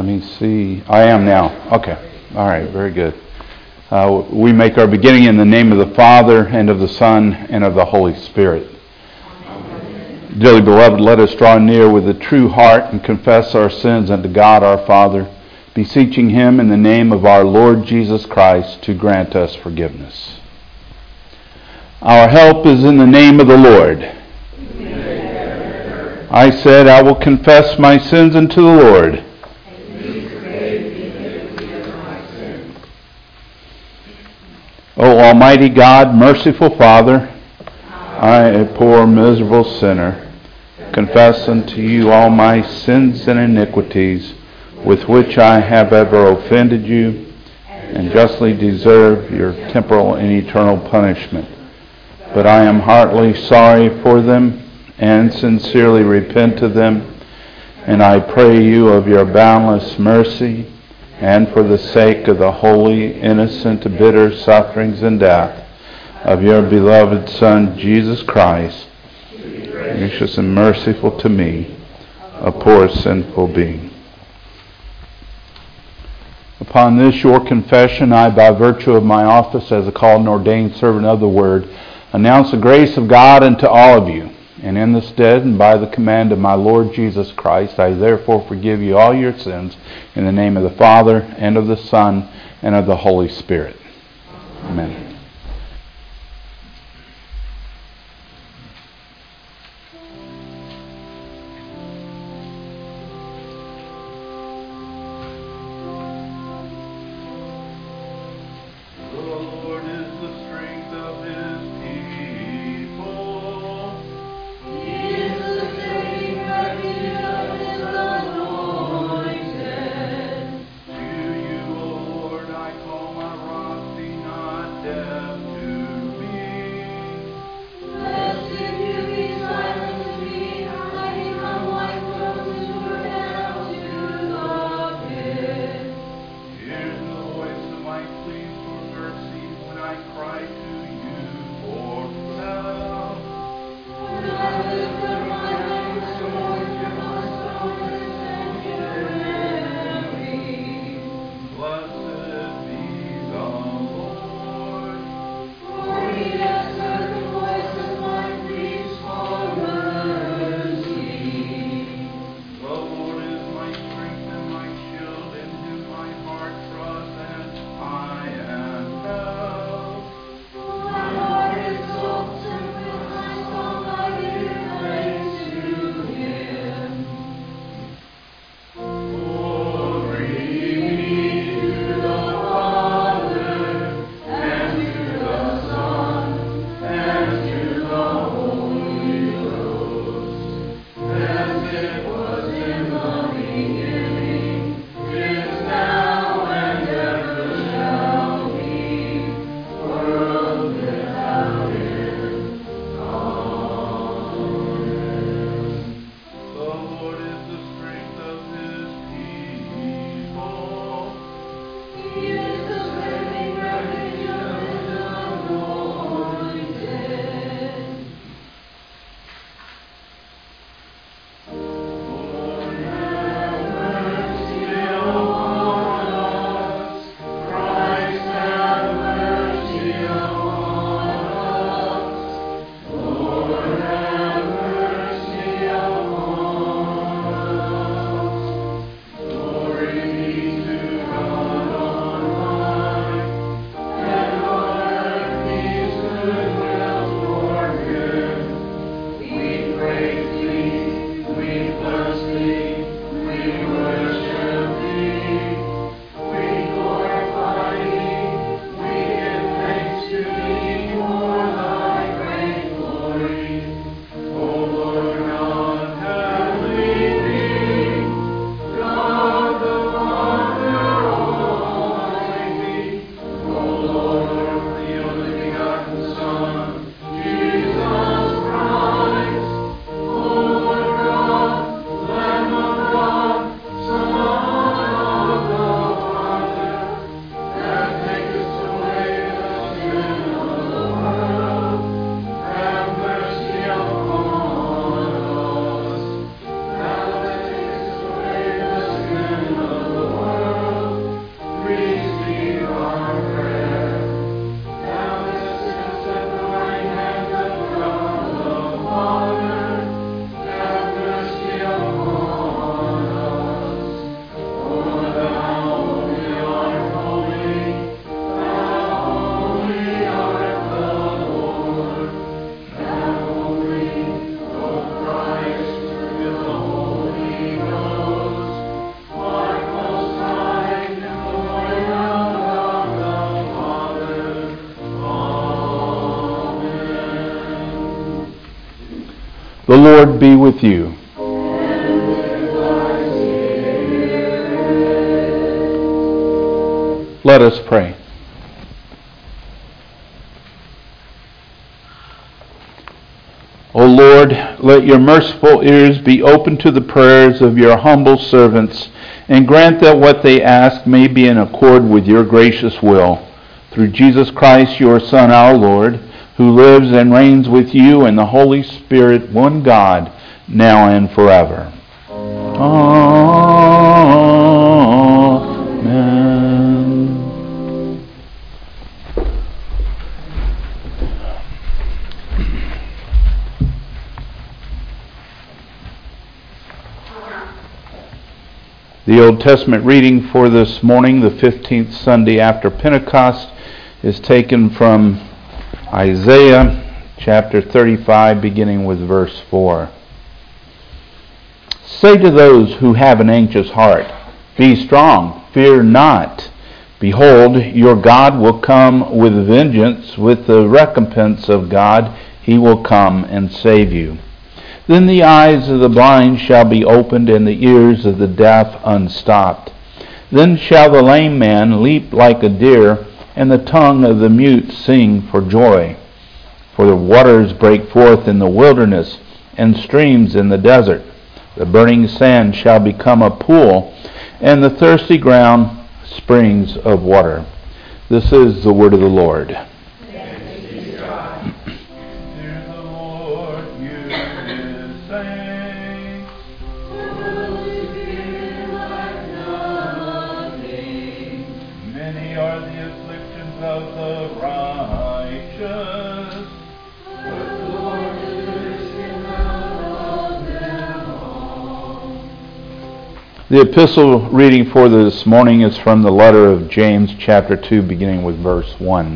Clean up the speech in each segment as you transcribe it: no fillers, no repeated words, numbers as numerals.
Let me see. I am now. Okay. All right. Very good. We make our beginning in the name of the Father, and of the Son, and of the Holy Spirit. Amen. Dearly beloved, let us draw near with a true heart and confess our sins unto God our Father, beseeching Him in the name of our Lord Jesus Christ to grant us forgiveness. Our help is in the name of the Lord. I said, I will confess my sins unto the Lord. O Almighty God, merciful Father, I, a poor miserable sinner, confess unto you all my sins and iniquities with which I have ever offended you, and justly deserve your temporal and eternal punishment. But I am heartily sorry for them, and sincerely repent of them, and I pray you of your boundless mercy, and for the sake of the holy, innocent, bitter sufferings and death of your beloved Son, Jesus Christ, gracious and merciful to me, a poor sinful being. Upon this your confession, I, by virtue of my office as a called and ordained servant of the Word, announce the grace of God unto all of you. And in this stead, and by the command of my Lord Jesus Christ, I therefore forgive you all your sins in the name of the Father, and of the Son, and of the Holy Spirit. Amen. Yeah. The Lord be with you. Let us pray. O Lord, let your merciful ears be open to the prayers of your humble servants, and grant that what they ask may be in accord with your gracious will. Through Jesus Christ, your Son, our Lord, who lives and reigns with you and the Holy Spirit, one God, now and forever. Amen. The Old Testament reading for this morning, the 15th Sunday after Pentecost, is taken from Isaiah chapter 35, beginning with verse 4. Say to those who have an anxious heart, be strong, fear not. Behold, your God will come with vengeance, with the recompense of God he will come and save you. Then the eyes of the blind shall be opened, and the ears of the deaf unstopped. Then shall the lame man leap like a deer, and the tongue of the mute sing for joy. For the waters break forth in the wilderness, and streams in the desert. The burning sand shall become a pool, and the thirsty ground springs of water. This is the word of the Lord. The epistle reading for this morning is from the letter of James chapter 2, beginning with verse 1.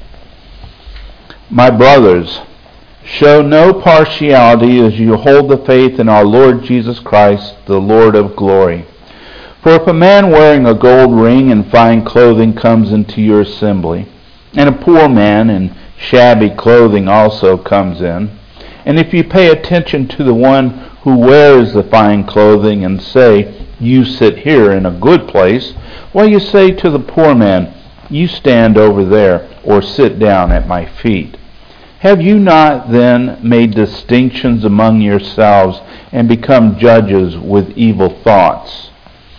My brothers, show no partiality as you hold the faith in our Lord Jesus Christ, the Lord of glory. For if a man wearing a gold ring and fine clothing comes into your assembly, and a poor man in shabby clothing also comes in, and if you pay attention to the one who wears the fine clothing and say, you sit here in a good place, while you say to the poor man, you stand over there, or sit down at my feet. Have you not then made distinctions among yourselves and become judges with evil thoughts?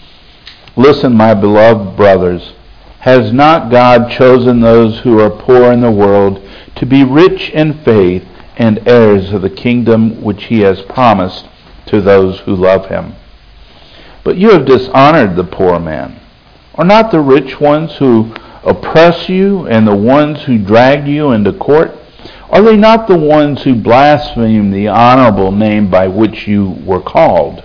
Listen, my beloved brothers, has not God chosen those who are poor in the world to be rich in faith and heirs of the kingdom which he has promised to those who love him? But you have dishonored the poor man. Are not the rich ones who oppress you and the ones who drag you into court? Are they not the ones who blaspheme the honorable name by which you were called?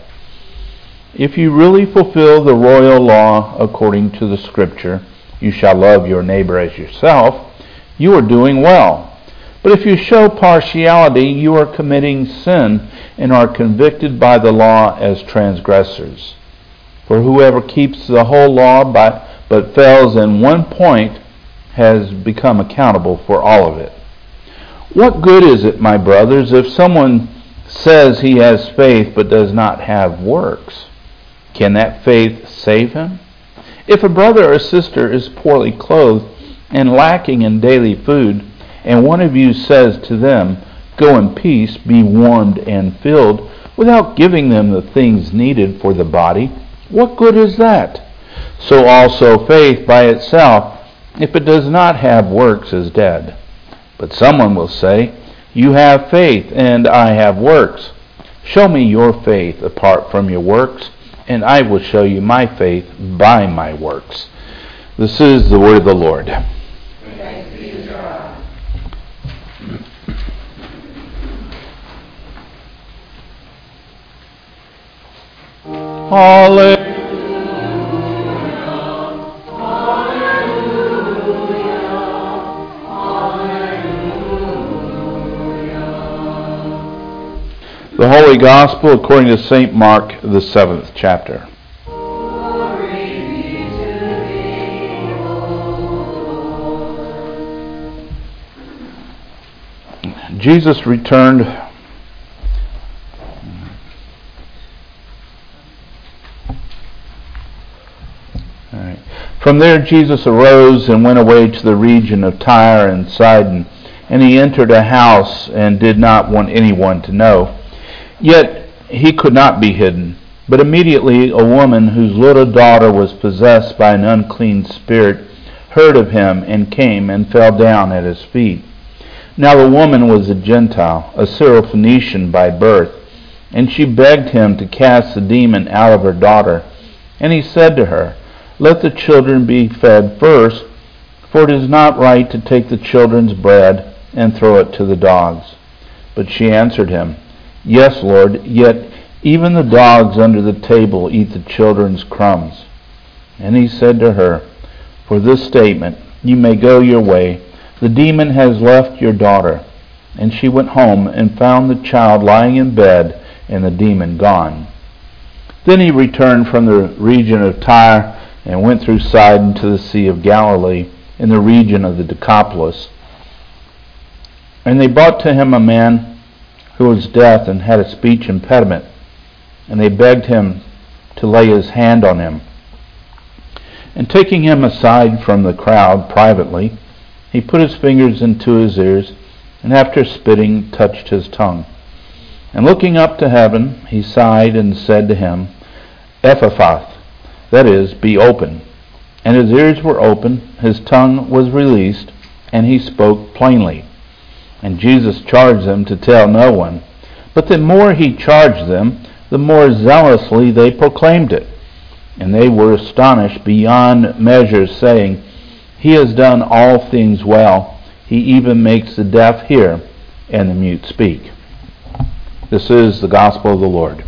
If you really fulfill the royal law according to the Scripture, you shall love your neighbor as yourself, you are doing well. But if you show partiality, you are committing sin and are convicted by the law as transgressors. For whoever keeps the whole law but fails in one point has become accountable for all of it. What good is it, my brothers, if someone says he has faith but does not have works? Can that faith save him? If a brother or sister is poorly clothed and lacking in daily food, and one of you says to them, go in peace, be warmed and filled, without giving them the things needed for the body, what good is that? So also faith by itself, if it does not have works, is dead. But someone will say, you have faith, and I have works. Show me your faith apart from your works, and I will show you my faith by my works. This is the word of the Lord. Thanks be to God. Hallelujah. The Holy Gospel according to St. Mark, the 7th chapter. Jesus returned From there Jesus arose and went away to the region of Tyre and Sidon, and he entered a house and did not want anyone to know. Yet he could not be hidden. But immediately a woman whose little daughter was possessed by an unclean spirit heard of him and came and fell down at his feet. Now the woman was a Gentile, a Syrophoenician by birth, and she begged him to cast the demon out of her daughter. And he said to her, "Let the children be fed first, for it is not right to take the children's bread and throw it to the dogs." But she answered him, "Yes, Lord, yet even the dogs under the table eat the children's crumbs." And he said to her, "For this statement you may go your way. The demon has left your daughter." And she went home and found the child lying in bed and the demon gone. Then he returned from the region of Tyre and went through Sidon to the Sea of Galilee in the region of the Decapolis. And they brought to him a man who was deaf and had a speech impediment, and they begged him to lay his hand on him. And taking him aside from the crowd privately, he put his fingers into his ears, and after spitting, touched his tongue. And looking up to heaven, he sighed and said to him, "Ephphatha," that is, "be open." And his ears were open, his tongue was released, and he spoke plainly. And Jesus charged them to tell no one. But the more he charged them, the more zealously they proclaimed it. And they were astonished beyond measure, saying, "He has done all things well. He even makes the deaf hear and the mute speak." This is the gospel of the Lord.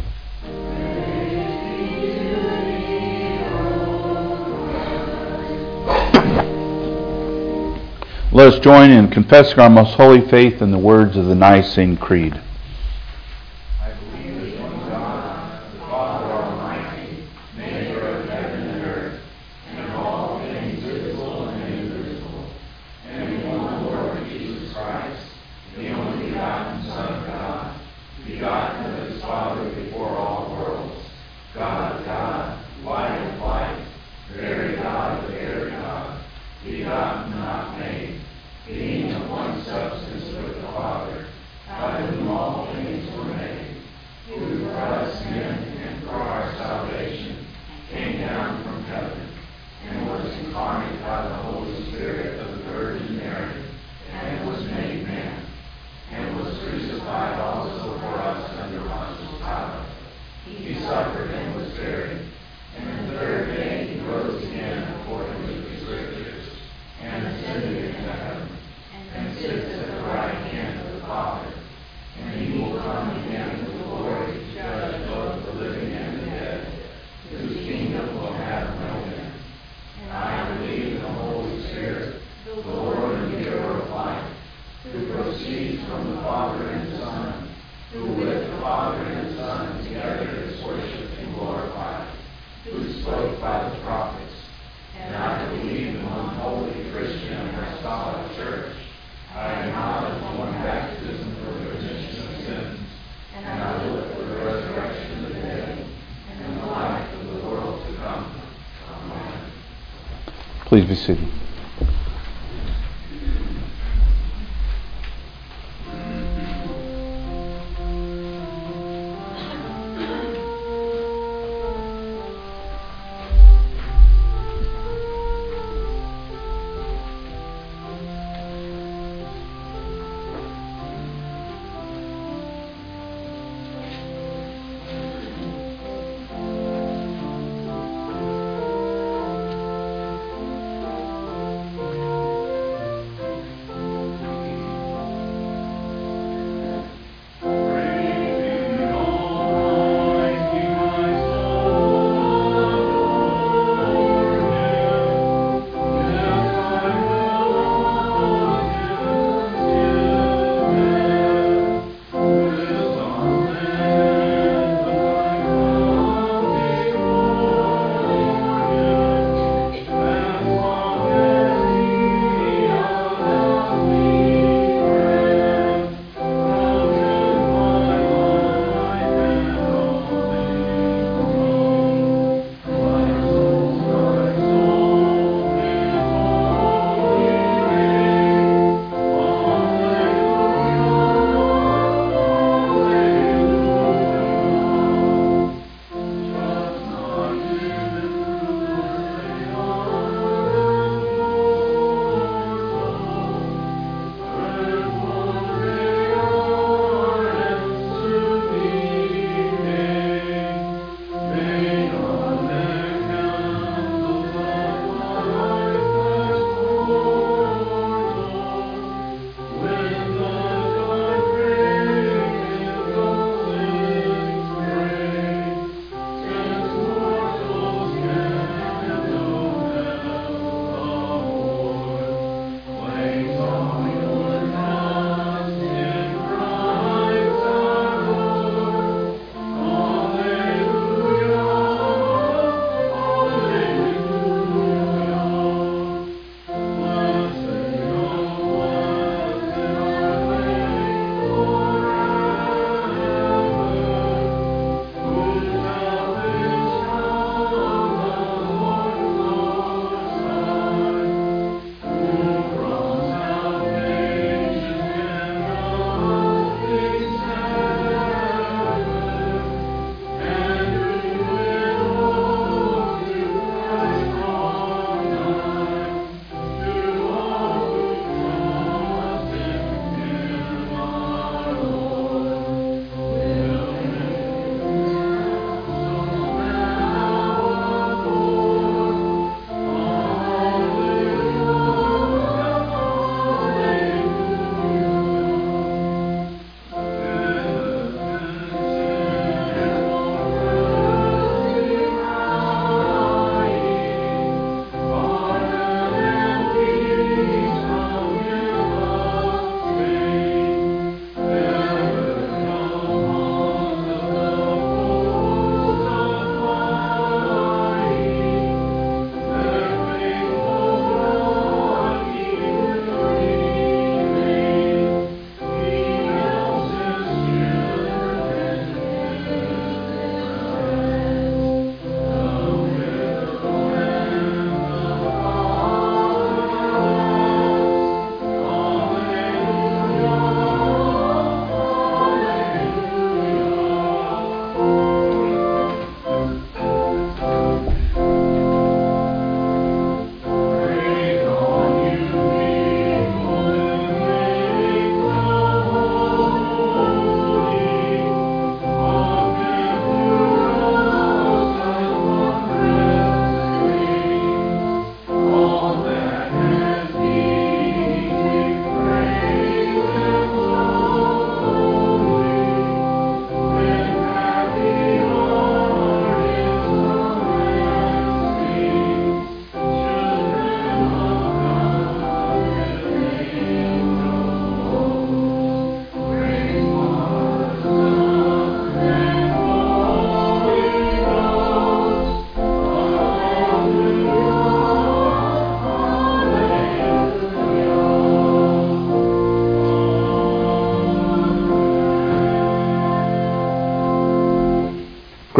Let us join in confessing our most holy faith in the words of the Nicene Creed. I believe in one God, the Father Almighty, maker of heaven and earth, and of all things visible and invisible, and in one Lord Jesus Christ, the only begotten Son of God, begotten of his Father before all worlds, God of God, light of light, very God of very God, begotten, not made, being of one substance with the Father, by whom all things were made, who for us men and for our salvation came down from heaven, and was incarnate by the Holy Spirit of the Virgin Mary, and was made man, and was crucified also for us under Pontius Pilate. He suffered and was buried, and the third day he rose again according to the Scriptures, and ascended into heaven, and sits at the right hand of the Father. And he will come again with glory to judge both the living and the dead, whose kingdom will have no end. And I believe in the Holy Spirit, the Lord and giver of life, who proceeds from the Father and Son, who with the Father and Son together is worshipped and glorified, who spoke by the prophets. And I believe in one holy Christian and apostolic church. I acknowledge one baptism for the remission of sins, and I look for the resurrection of the dead and the life of the world to come. Amen. Please be seated.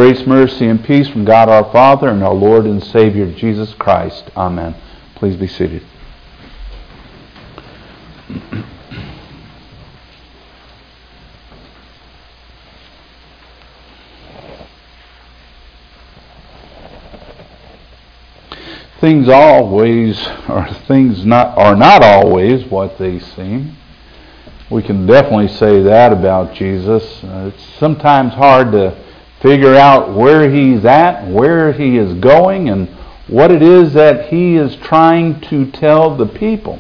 grace, mercy, and peace from God our Father and our Lord and Savior Jesus Christ. Amen. Please be seated. Things are not always what they seem. We can definitely say that about Jesus. It's sometimes hard to figure out where He's at, where He is going, and what it is that He is trying to tell the people.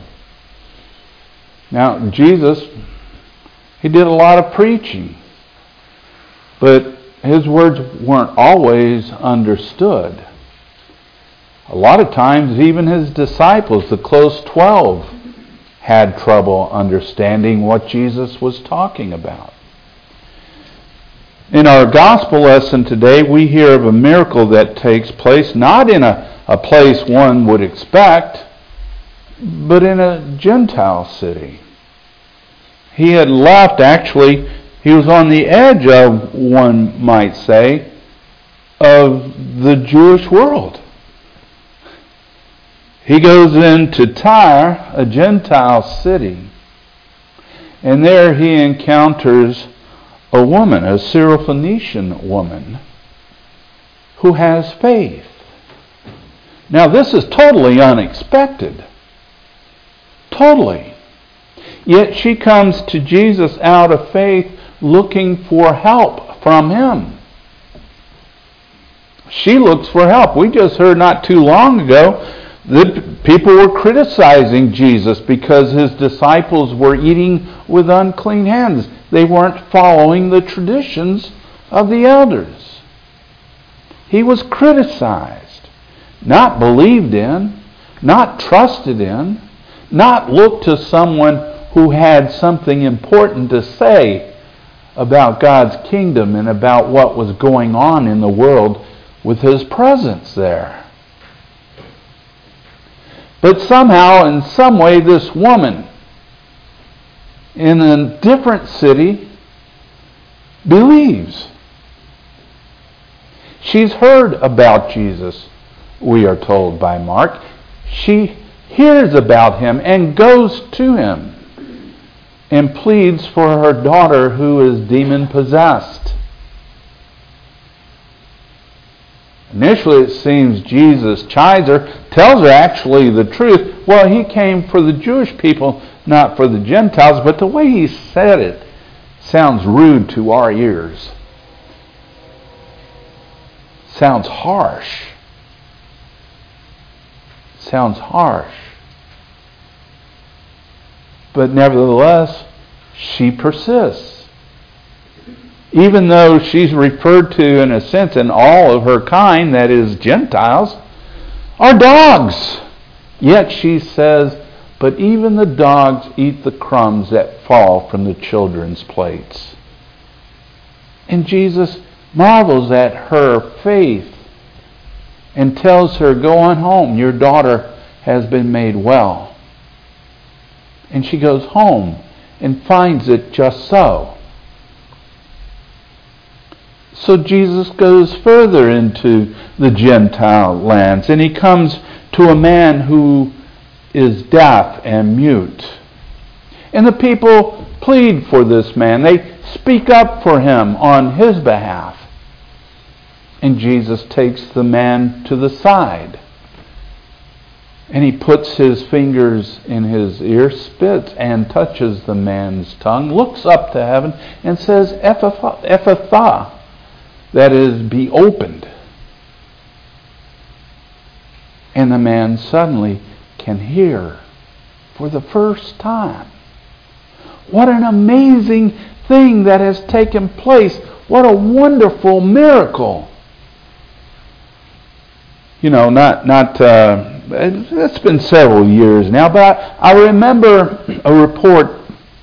Now, Jesus, He did a lot of preaching, but His words weren't always understood. A lot of times, even His disciples, the close 12, had trouble understanding what Jesus was talking about. In our gospel lesson today, we hear of a miracle that takes place not in a place one would expect, but in a Gentile city. He had left, actually, he was on the edge of, one might say, of the Jewish world. He goes into Tyre, a Gentile city, and there he encounters a woman, a Syrophoenician woman, who has faith. Now this is totally unexpected. Totally. Yet she comes to Jesus out of faith looking for help from Him. She looks for help. We just heard not too long ago the people were criticizing Jesus because His disciples were eating with unclean hands. They weren't following the traditions of the elders. He was criticized, not believed in, not trusted in, not looked to someone who had something important to say about God's kingdom and about what was going on in the world with His presence there. But somehow, in some way, this woman in a different city believes. She's heard about Jesus, we are told by Mark. She hears about Him and goes to Him and pleads for her daughter who is demon-possessed. Initially, it seems Jesus chides her, tells her actually the truth. Well, He came for the Jewish people, not for the Gentiles. But the way He said it sounds rude to our ears. Sounds harsh. Sounds harsh. But nevertheless, she persists. Even though she's referred to, in a sense, in all of her kind, that is, Gentiles, are dogs. Yet she says, but even the dogs eat the crumbs that fall from the children's plates. And Jesus marvels at her faith and tells her, go on home, your daughter has been made well. And she goes home and finds it just so. So Jesus goes further into the Gentile lands, and He comes to a man who is deaf and mute. And the people plead for this man. They speak up for him on his behalf. And Jesus takes the man to the side. And He puts His fingers in his ear, spits and touches the man's tongue, looks up to heaven and says, Ephphatha. That is, be opened. And the man suddenly can hear for the first time. What an amazing thing that has taken place. What a wonderful miracle. You know, it's been several years now, but I remember a report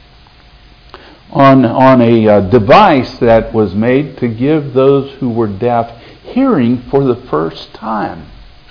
on a device that was made to give those who were deaf hearing for the first time.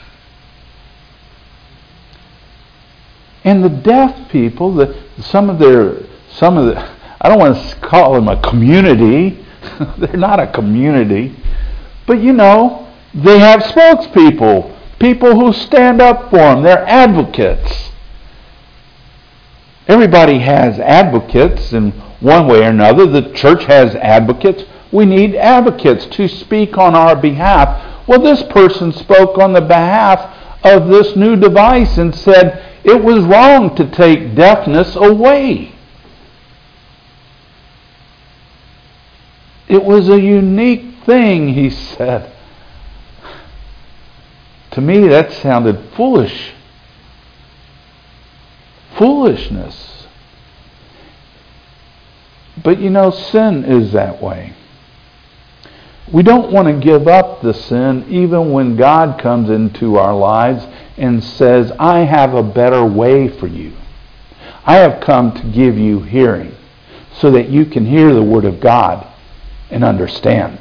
And the deaf people, some of the I don't want to call them a community. They're not a community, But they have spokespeople, people who stand up for them. They're advocates. Everybody has advocates in one way or another. The church has advocates. We need advocates to speak on our behalf. Well, this person spoke on the behalf of this new device and said it was wrong to take deafness away. It was a unique thing, he said. To me, that sounded foolish. Foolishness. But sin is that way. We don't want to give up the sin even when God comes into our lives and says, I have a better way for you. I have come to give you hearing so that you can hear the Word of God and understand.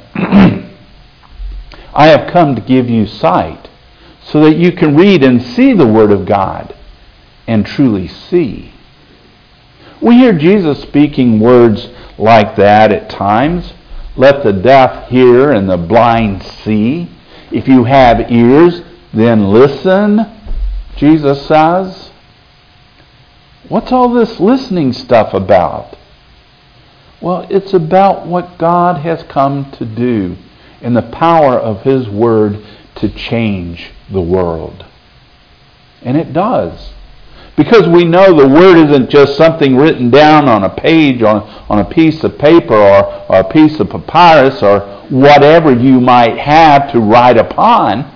I have come to give you sight so that you can read and see the Word of God and truly see. We hear Jesus speaking words like that at times. Let the deaf hear and the blind see. If you have ears, then listen, Jesus says. What's all this listening stuff about? Well, it's about what God has come to do and the power of His Word to change the world. And it does. Because we know the Word isn't just something written down on a page, on a piece of paper, or a piece of papyrus, or whatever you might have to write upon.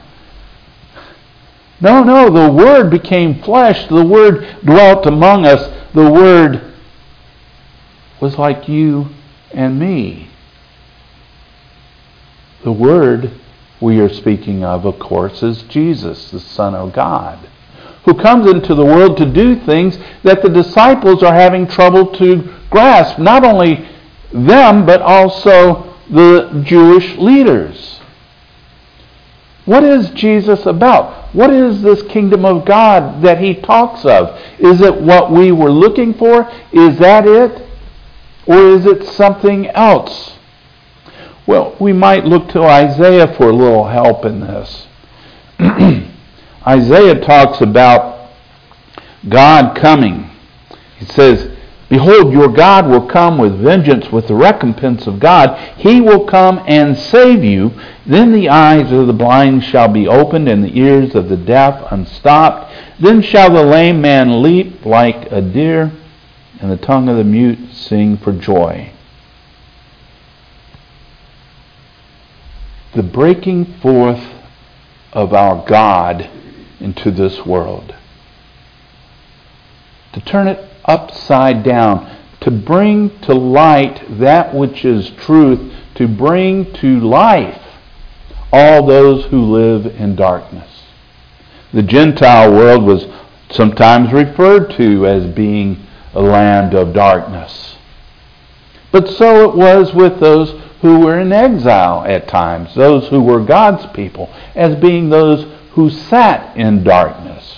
No, the Word became flesh. The Word dwelt among us. The Word was like you and me. The Word we are speaking of course, is Jesus, the Son of God, who comes into the world to do things that the disciples are having trouble to grasp. Not only them, but also the Jewish leaders. What is Jesus about? What is this kingdom of God that He talks of? Is it what we were looking for? Is that it? Or is it something else? Well, we might look to Isaiah for a little help in this. Isaiah talks about God coming. He says, "Behold, your God will come with vengeance, with the recompense of God. He will come and save you. Then the eyes of the blind shall be opened, and the ears of the deaf unstopped. Then shall the lame man leap like a deer, and the tongue of the mute sing for joy." The breaking forth of our God into this world. To turn it upside down. To bring to light that which is truth. To bring to life all those who live in darkness. The Gentile world was sometimes referred to as being a land of darkness. But so it was with those who were in exile at times, those who were God's people, as being those who sat in darkness,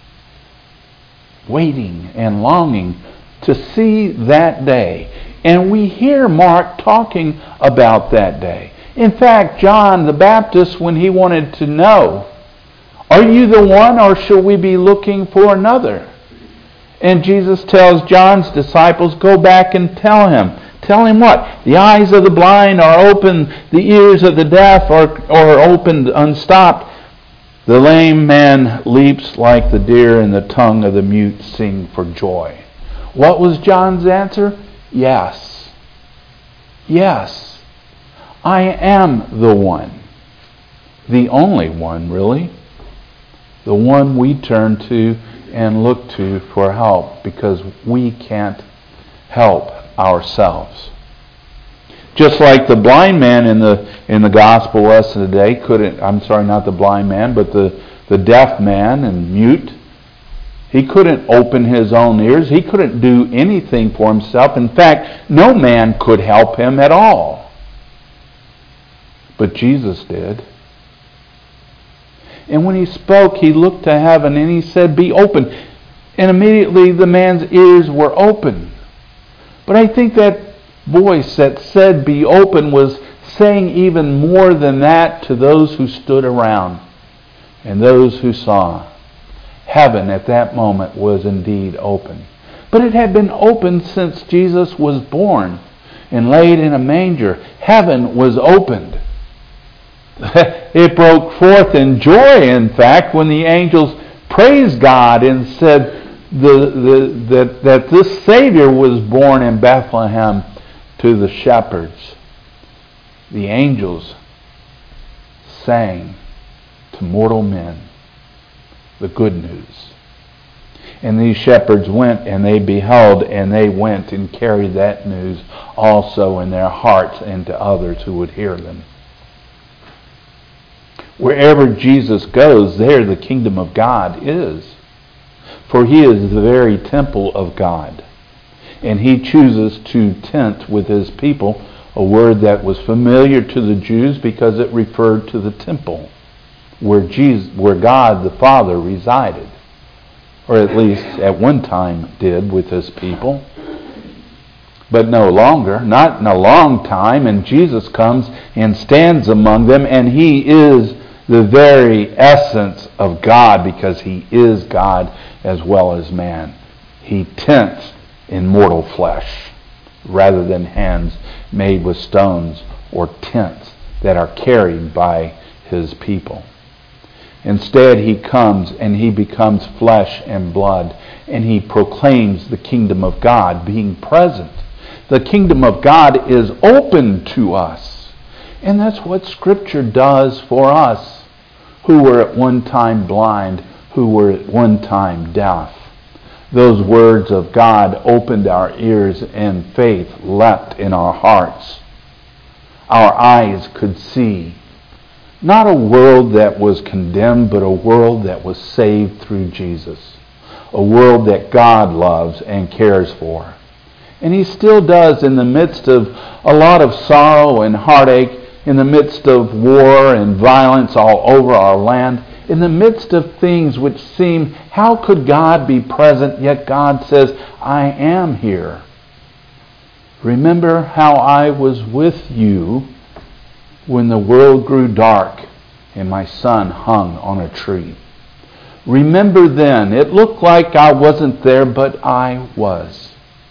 waiting and longing to see that day. And we hear Mark talking about that day. In fact, John the Baptist, when he wanted to know, are you the one, or shall we be looking for another? And Jesus tells John's disciples, go back and tell him. Tell him what? The eyes of the blind are open, the ears of the deaf are opened, unstopped. The lame man leaps like the deer, and the tongue of the mute sing for joy. What was John's answer? Yes. Yes. I am the one. The only one, really. The one we turn to and look to for help, because we can't help ourselves. Just like the blind man in the gospel lesson today not the blind man, but the deaf man and mute. He couldn't open his own ears. He couldn't do anything for himself. In fact, no man could help him at all. But Jesus did. And when he spoke, he looked to heaven and he said, "Be open." And immediately the man's ears were open. But I think that voice that said, "Be open," was saying even more than that to those who stood around and those who saw. Heaven at that moment was indeed open. But it had been opened since Jesus was born and laid in a manger. Heaven was opened. It broke forth in joy, in fact, when the angels praised God and said that this Savior was born in Bethlehem to the shepherds. The angels sang to mortal men the good news. And these shepherds went and they beheld and they went and carried that news also in their hearts and to others who would hear them. Wherever Jesus goes, there the kingdom of God is. For he is the very temple of God. And he chooses to tent with his people, a word that was familiar to the Jews because it referred to the temple where God the Father resided. Or at least at one time did with his people. But no longer, not in a long time, and Jesus comes and stands among them, and he is the very essence of God because he is God as well as man. He tents in mortal flesh rather than hands made with stones or tents that are carried by his people. Instead, he comes and he becomes flesh and blood, and he proclaims the kingdom of God being present. The kingdom of God is open to us. And that's what Scripture does for us, who were at one time blind, who were at one time deaf. Those words of God opened our ears, and faith leapt in our hearts. Our eyes could see. Not a world that was condemned, but a world that was saved through Jesus. A world that God loves and cares for. And he still does in the midst of a lot of sorrow and heartache, in the midst of war and violence all over our land, in the midst of things which seem, how could God be present? Yet God says, I am here. Remember how I was with you when the world grew dark and my son hung on a tree. Remember then, it looked like I wasn't there, but I was.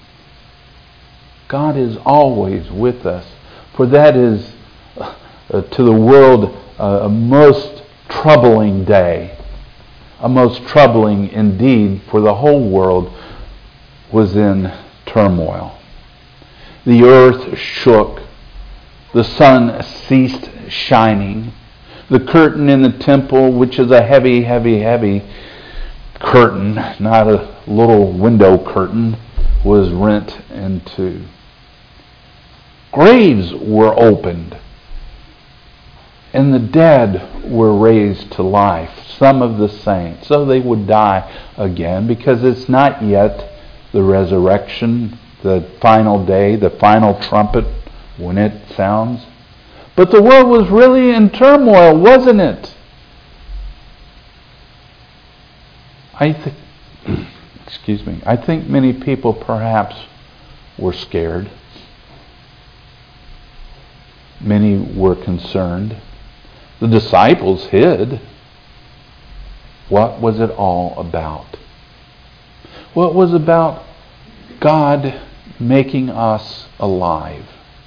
God is always with us, for that is to the world a most troubling day. A most troubling indeed, for the whole world was in turmoil. The earth shook. The sun ceased shining. The curtain in the temple, which is a heavy, heavy, heavy curtain, not a little window curtain, was rent in two. Graves were opened, and the dead were raised to life, some of the saints. So they would die again, because it's not yet the resurrection, the final day, the final trumpet when it sounds. But the world was really in turmoil, wasn't it? I think many people perhaps were scared. Many were concerned. The disciples hid. What was it all about? Well, it was about God making us alive.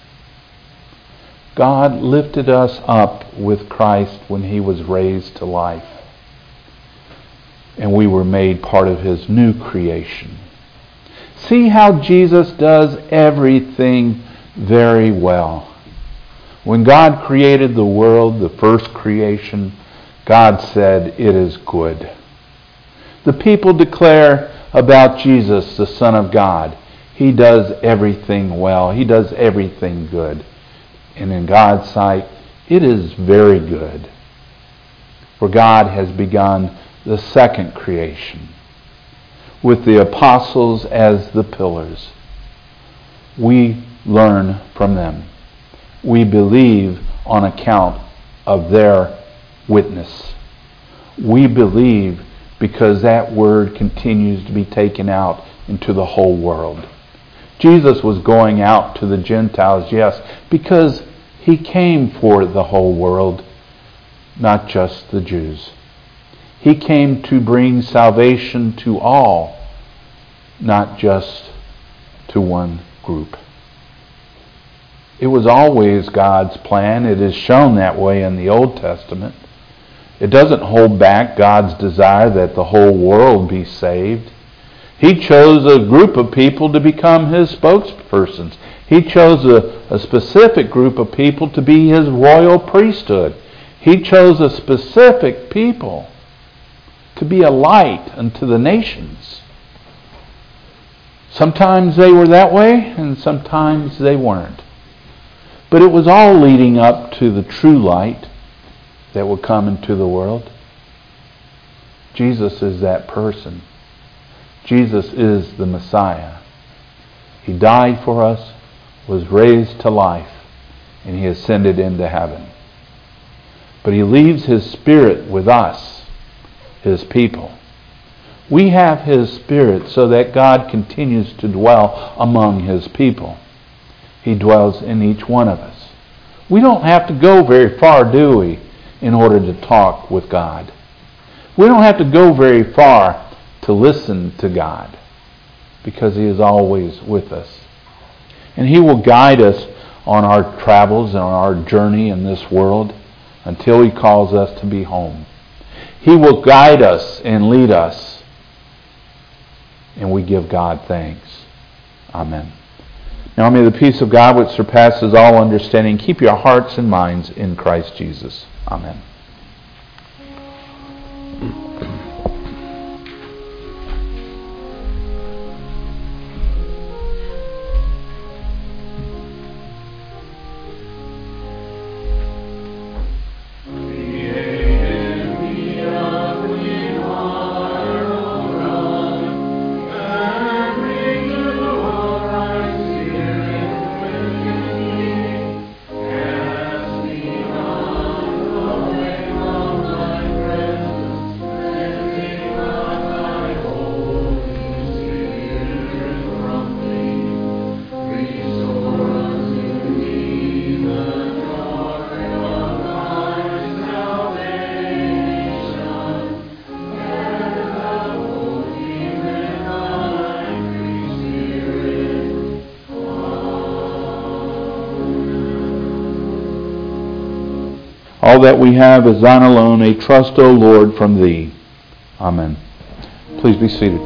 God lifted us up with Christ when he was raised to life. And we were made part of his new creation. See how Jesus does everything very well. When God created the world, the first creation, God said, it is good. The people declare about Jesus, the Son of God, he does everything well. He does everything good. And in God's sight, it is very good. For God has begun the second creation with the apostles as the pillars. We learn from them. We believe on account of their witness. We believe because that word continues to be taken out into the whole world. Jesus was going out to the Gentiles, yes, because He came for the whole world, not just the Jews. He came to bring salvation to all, not just to one group. It was always God's plan. It is shown that way in the Old Testament. It doesn't hold back God's desire that the whole world be saved. He chose a group of people to become His spokespersons. He chose a specific group of people to be His royal priesthood. He chose a specific people to be a light unto the nations. Sometimes they were that way, and sometimes they weren't. But it was all leading up to the true light that would come into the world. Jesus is that person. Jesus is the Messiah. He died for us, was raised to life, and He ascended into heaven. But He leaves His Spirit with us, His people. We have His Spirit so that God continues to dwell among His people. He dwells in each one of us. We don't have to go very far, do we, in order to talk with God? We don't have to go very far to listen to God, because He is always with us. And He will guide us on our travels and on our journey in this world until He calls us to be home. He will guide us and lead us, and we give God thanks. Amen. Now may the peace of God, which surpasses all understanding, keep your hearts and minds in Christ Jesus. Amen. All that we have is Thine alone, a trust, O Lord, from Thee. Amen. Please be seated.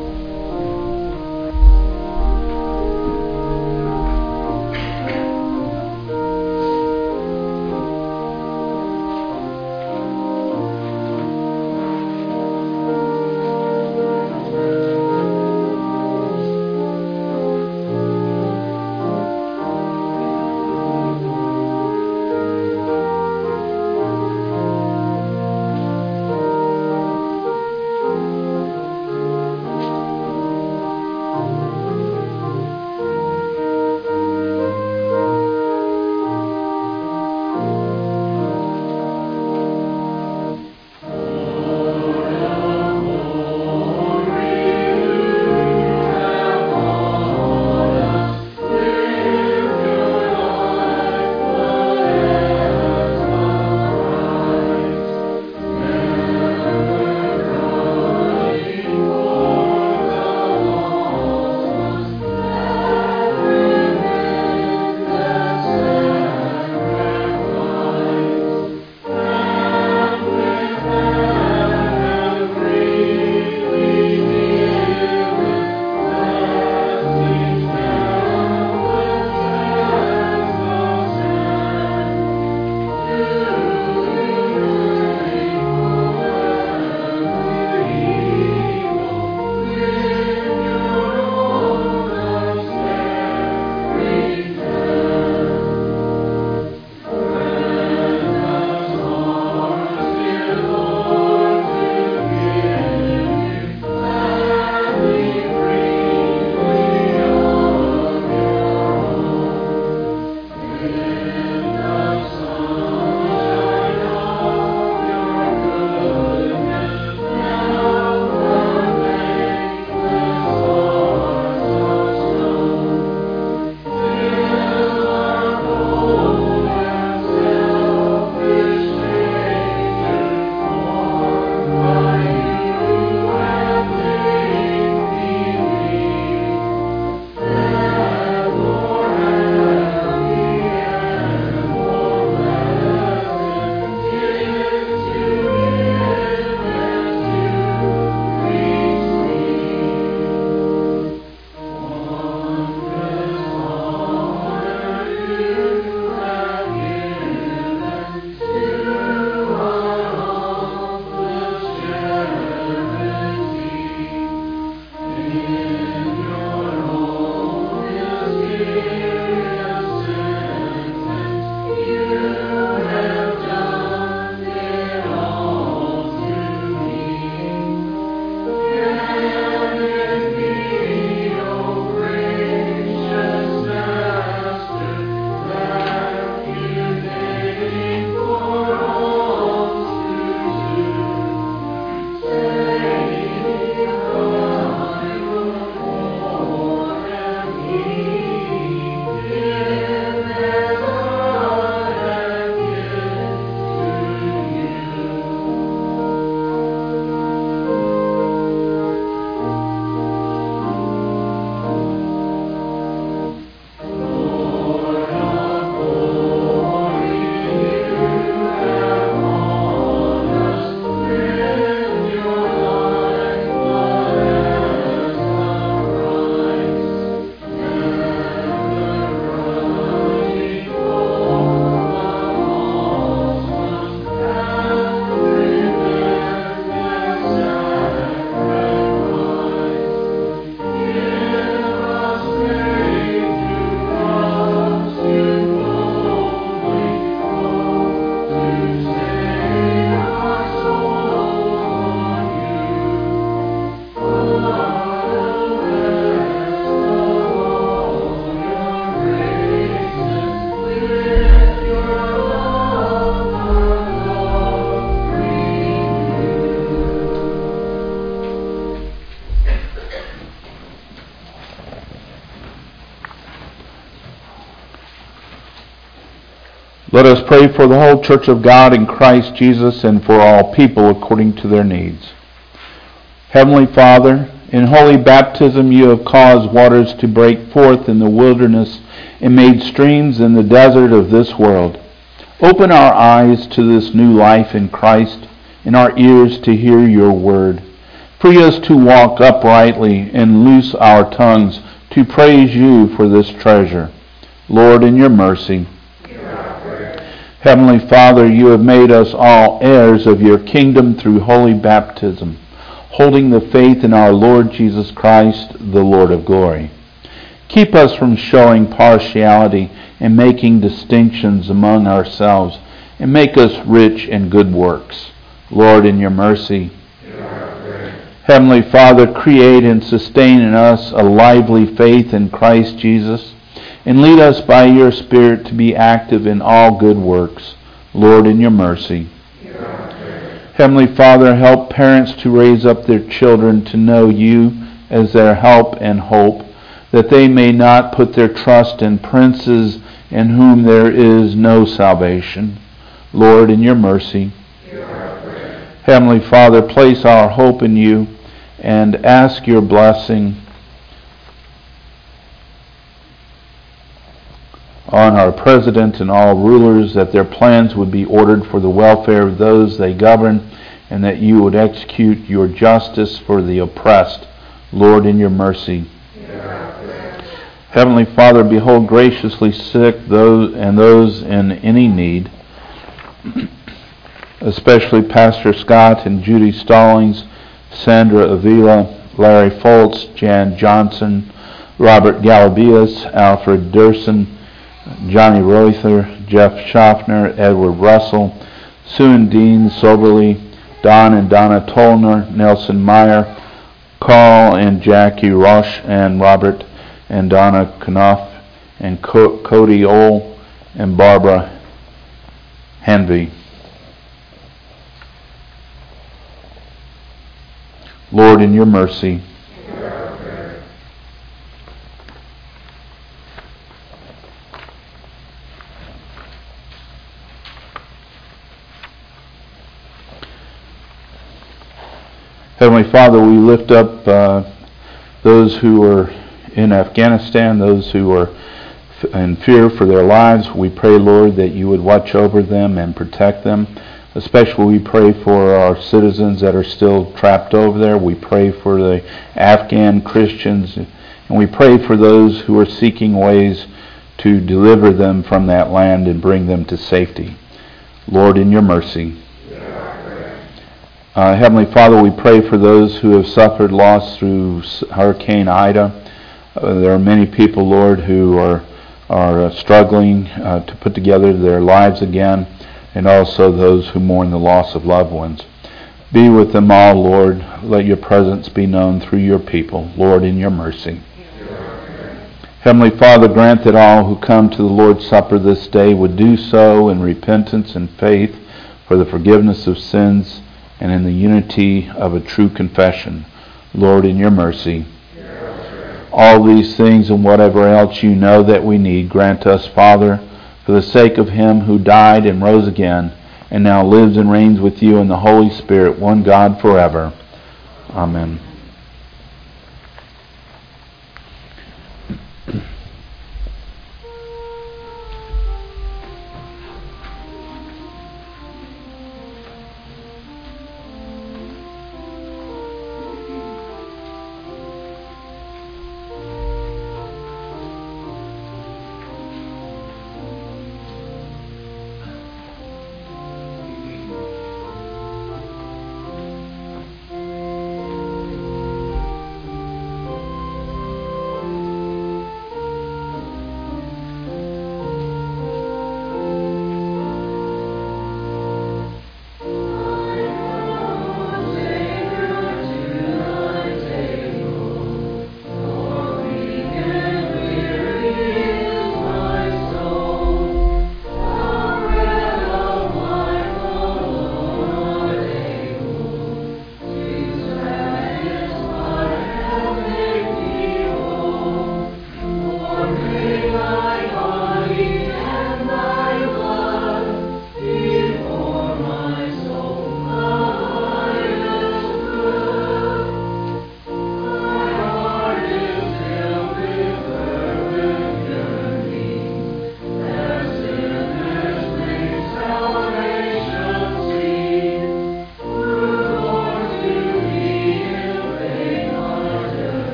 Let us pray for the whole Church of God in Christ Jesus and for all people according to their needs. Heavenly Father, in holy baptism you have caused waters to break forth in the wilderness and made streams in the desert of this world. Open our eyes to this new life in Christ and our ears to hear your word. Free us to walk uprightly and loose our tongues to praise you for this treasure. Lord, in your mercy. Heavenly Father, you have made us all heirs of your kingdom through holy baptism, holding the faith in our Lord Jesus Christ, the Lord of glory. Keep us from showing partiality and making distinctions among ourselves, and make us rich in good works. Lord, in your mercy. Heavenly Father, create and sustain in us a lively faith in Christ Jesus, and lead us by your Spirit to be active in all good works. Lord, in your mercy. Heavenly Father, help parents to raise up their children to know you as their help and hope, that they may not put their trust in princes in whom there is no salvation. Lord, in your mercy. Heavenly Father, place our hope in you and ask your blessing on our president and all rulers, that their plans would be ordered for the welfare of those they govern, and that you would execute your justice for the oppressed. Lord, in your mercy. Heavenly Father, behold graciously sick those in any need, especially Pastor Scott and Judy Stallings, Sandra Avila, Larry Foltz, Jan Johnson, Robert Galabias, Alfred Durson, Johnny Reuther, Jeff Schaffner, Edward Russell, Sue and Dean Soberly, Don and Donna Tollner, Nelson Meyer, Carl and Jackie Roche, and Robert and Donna Knopf, and Cody Ole, and Barbara Hanvey. Lord, in your mercy. Heavenly Father, we lift up those who are in Afghanistan, those who are in fear for their lives. We pray, Lord, that you would watch over them and protect them. Especially we pray for our citizens that are still trapped over there. We pray for the Afghan Christians, and we pray for those who are seeking ways to deliver them from that land and bring them to safety. Lord, in your mercy. Heavenly Father, we pray for those who have suffered loss through Hurricane Ida. There are many people, Lord, who are struggling to put together their lives again, and also those who mourn the loss of loved ones. Be with them all, Lord. Let your presence be known through your people. Lord, in your mercy. Heavenly Father, grant that all who come to the Lord's Supper this day would do so in repentance and faith for the forgiveness of sins and in the unity of a true confession. Lord, in your mercy. All these things and whatever else you know that we need, grant us, Father, for the sake of him who died and rose again, and now lives and reigns with you in the Holy Spirit, one God forever. Amen.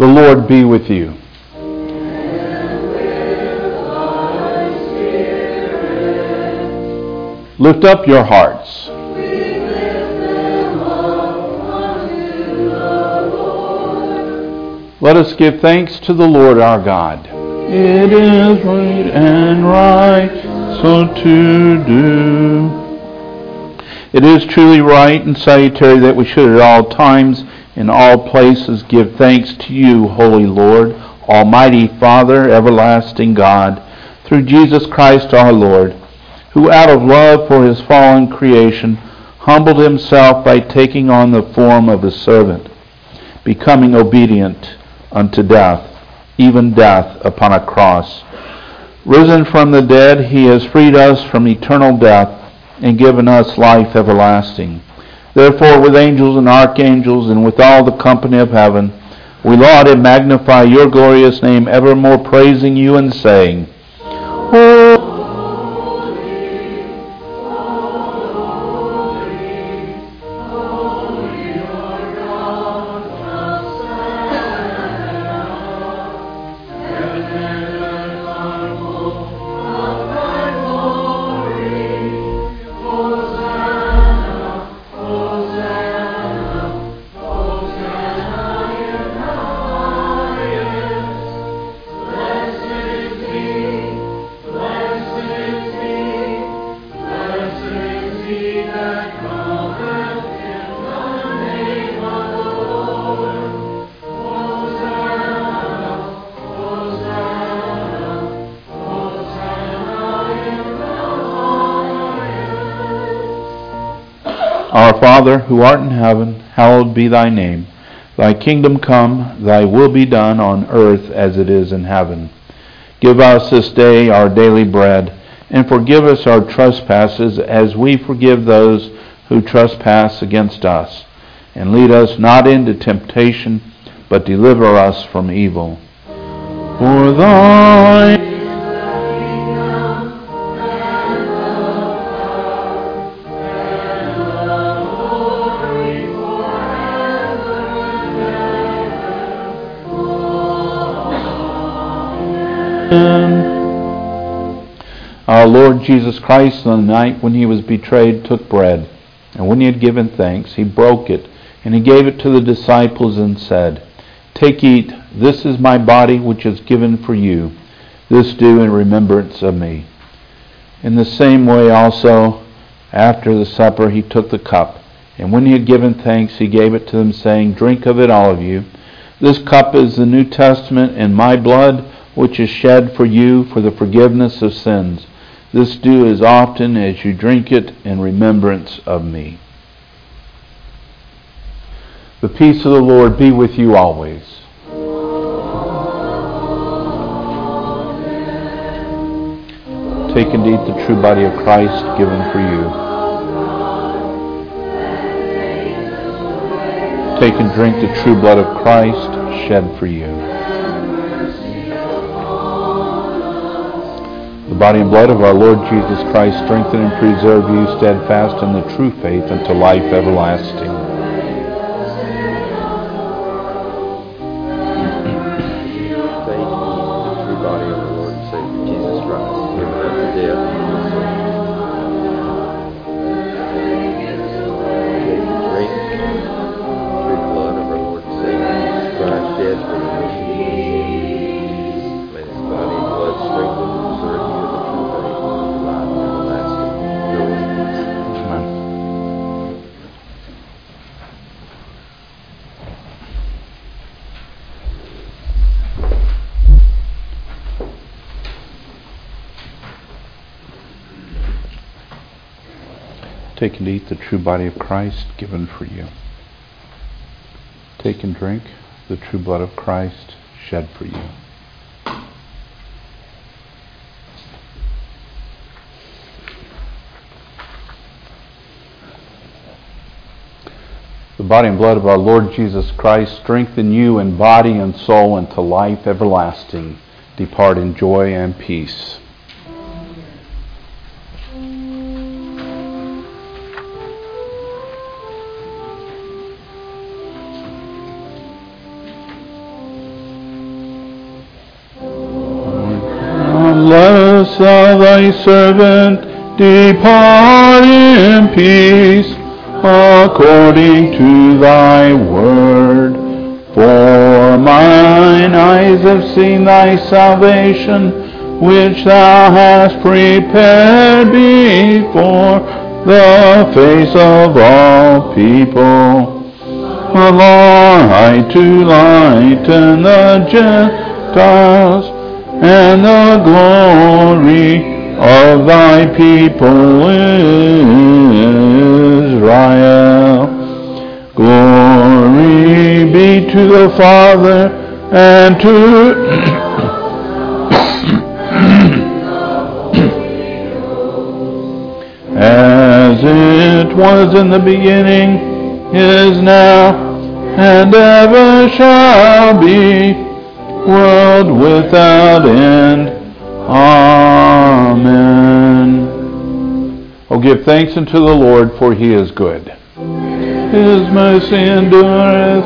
The Lord be with you. Lift up your hearts. Let us give thanks to the Lord our God. It is right and right so to do. It is truly right and salutary that we should at all times, in all places, give thanks to you, Holy Lord, Almighty Father, everlasting God, through Jesus Christ our Lord, who out of love for his fallen creation humbled himself by taking on the form of a servant, becoming obedient unto death, even death upon a cross. Risen from the dead, he has freed us from eternal death and given us life everlasting. Therefore, with angels and archangels and with all the company of heaven, we laud and magnify your glorious name, evermore praising you and saying, Our Father, who art in heaven, hallowed be thy name. Thy kingdom come, thy will be done on earth as it is in heaven. Give us this day our daily bread, and forgive us our trespasses as we forgive those who trespass against us. And lead us not into temptation, but deliver us from evil. For thine Our Lord Jesus Christ, on the night when he was betrayed, took bread, and when he had given thanks, he broke it, and he gave it to the disciples and said, Take, eat, this is my body which is given for you. This do in remembrance of me. In the same way also, after the supper, he took the cup, and when he had given thanks, he gave it to them, saying, Drink of it, all of you. This cup is the New Testament in my blood, which is shed for you for the forgiveness of sins. This do as often as you drink it in remembrance of me. The peace of the Lord be with you always. Take and eat the true body of Christ given for you. Take and drink the true blood of Christ shed for you. The body and blood of our Lord Jesus Christ strengthen and preserve you steadfast in the true faith unto life everlasting. Take and eat the true body of Christ given for you. Take and drink the true blood of Christ shed for you. The body and blood of our Lord Jesus Christ strengthen you in body and soul unto life everlasting. Depart in joy and peace. thy servant depart in peace, according to thy word. For mine eyes have seen thy salvation, which thou hast prepared before the face of all people, a light to lighten the Gentiles, and the glory of thy people Israel. Glory be to the Father, and to as it was in the beginning, is now, and ever shall be, world without end. Amen. Oh, give thanks unto the Lord, for he is good. His mercy endureth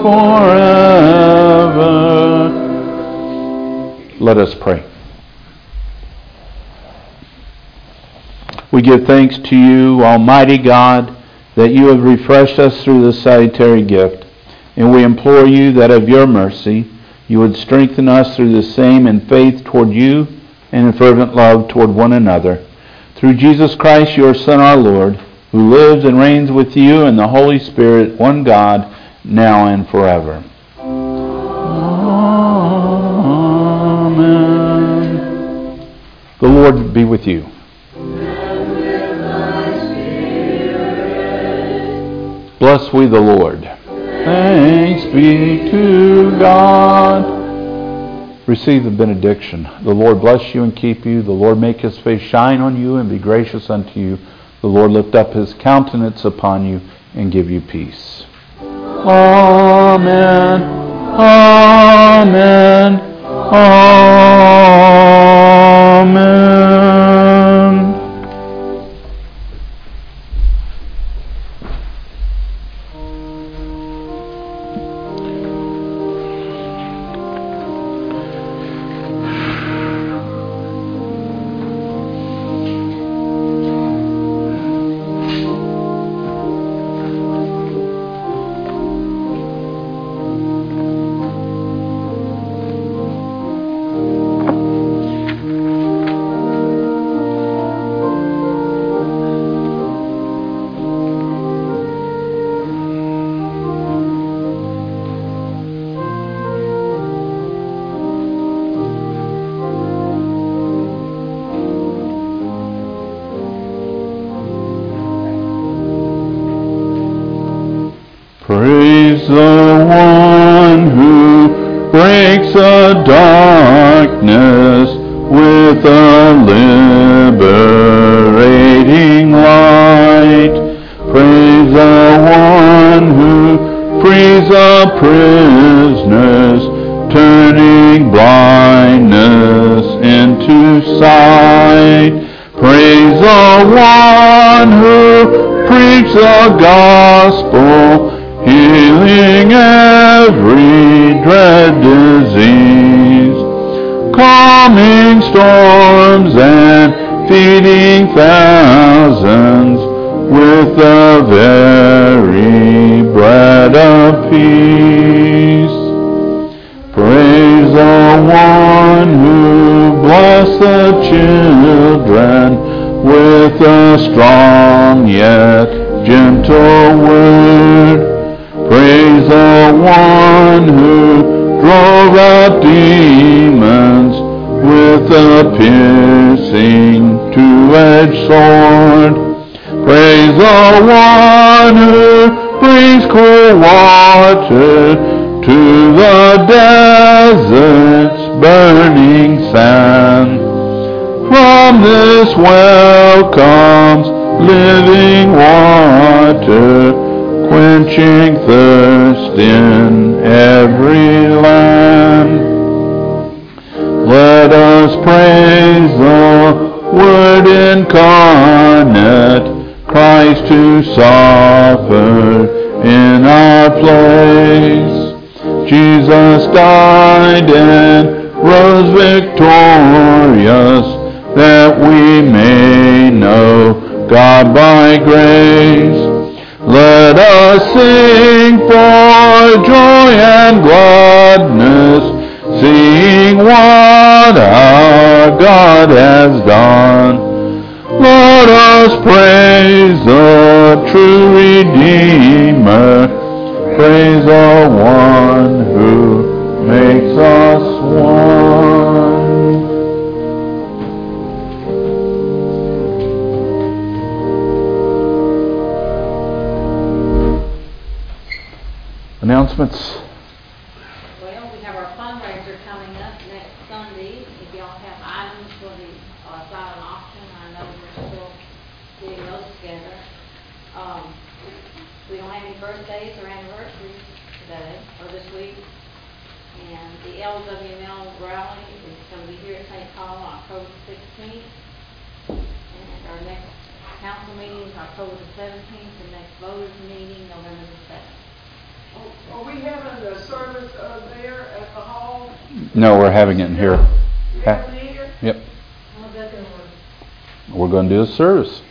forever. Let us pray. We give thanks to you, Almighty God, that you have refreshed us through this salutary gift, and we implore you that of your mercy you would strengthen us through the same in faith toward you and in fervent love toward one another. Through Jesus Christ, your Son, our Lord, who lives and reigns with you and the Holy Spirit, one God, now and forever. Amen. The Lord be with you. Bless we the Lord. Thanks be to God. Receive the benediction. The Lord bless you and keep you. The Lord make his face shine on you and be gracious unto you. The Lord lift up his countenance upon you and give you peace. Amen. Amen. Amen. Praise the one who breaks the darkness with a liberating light. Praise the one who frees the prisoners, turning blindness into sight. Praise the one who preaches the gospel, healing every dread disease, calming storms and feeding thousands with the very bread of peace. Praise the one who blesses the children with a strong yet gentle word. Praise the one who drove out demons with a piercing two-edged sword. Praise the one who brings cool water to the desert's burning sand. From this well comes living water, quenching thirst in every land. Let us praise the Word incarnate, Christ who suffered in our place. Jesus died and rose victorious, that we may us sing for joy and gladness, seeing what our God has done. Let us praise the true Redeemer, praise the one who makes us one. Announcements. Well, we have our fundraiser coming up next Sunday. If y'all have items for the silent auction, I know we're still getting those together. We don't have any birthdays or anniversaries today or this week. And the LWML rally is going to be here at St. Paul on October 16th. And our next council meeting is October the 17th. The next voters meeting, November the 7th. Are we having the service there at the hall? No, we're having it in here. You having it here? Yep. How's that going to work? We're going to do a service. It's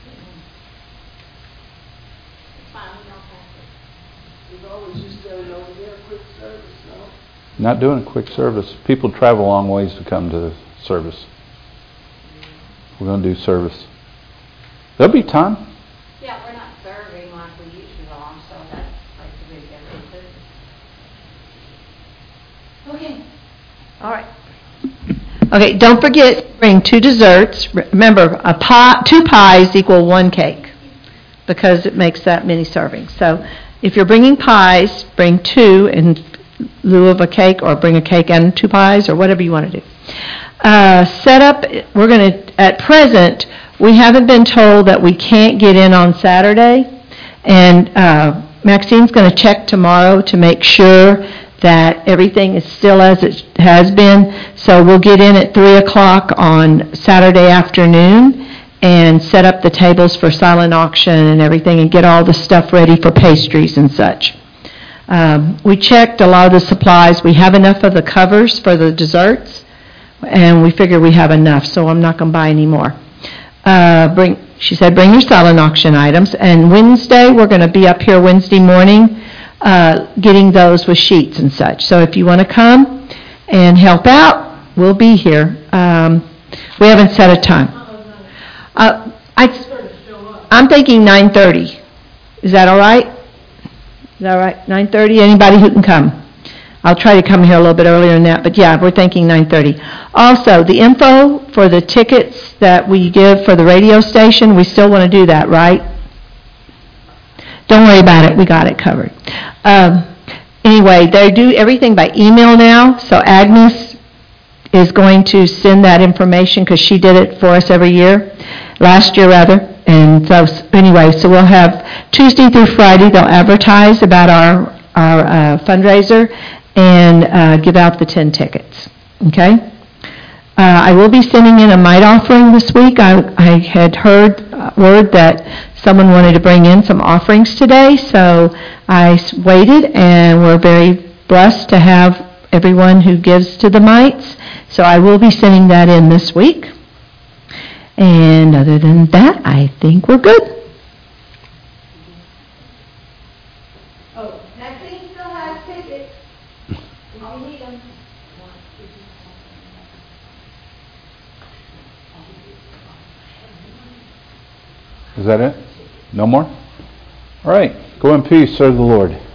fine, we don't have to. We've always just done it over there, quick service, no? Not doing a quick service. People travel long ways to come to the service. We're going to do service. There'll be time. Yeah, we're not serving like we usually are, so that makes a big difference too. Okay. All right. Okay, don't forget to bring 2 desserts. Remember, 2 pies equal 1 cake because it makes that many servings. So if you're bringing pies, bring 2 in lieu of a cake, or bring a cake and 2 pies, or whatever you want to do. Set up, we're going to, at present, we haven't been told that we can't get in on Saturday, and Maxine's going to check tomorrow to make sure that everything is still as it has been. So we'll get in at 3 o'clock on Saturday afternoon and set up the tables for silent auction and everything and get all the stuff ready for pastries and such. We checked a lot of the supplies. We have enough of the covers for the desserts, and we figure we have enough, so I'm not going to buy any more. She said, bring your silent auction items. And Wednesday, we're going to be up here Wednesday morning getting those with sheets and such. So if you want to come and help out, we'll be here. We haven't set a time. I'm thinking 9:30. Is that all right? Is that all right? 9:30? Anybody who can come. I'll try to come here a little bit earlier than that, but yeah, we're thinking 9:30. Also, the info for the tickets that we give for the radio station, we still want to do that, right? Don't worry about it. We got it covered. Anyway, they do everything by email now, so Agnes is going to send that information because she did it for us last year rather. And so anyway, so we'll have Tuesday through Friday, they'll advertise about our fundraiser and give out the 10 tickets. Okay? I will be sending in a mite offering this week. I had heard word that someone wanted to bring in some offerings today, so I waited, and we're very blessed to have everyone who gives to the mites. So I will be sending that in this week. And other than that, I think we're good. Oh, Maxine still has tickets. If you need them. Is that it? No more? All right. Go in peace. Serve the Lord.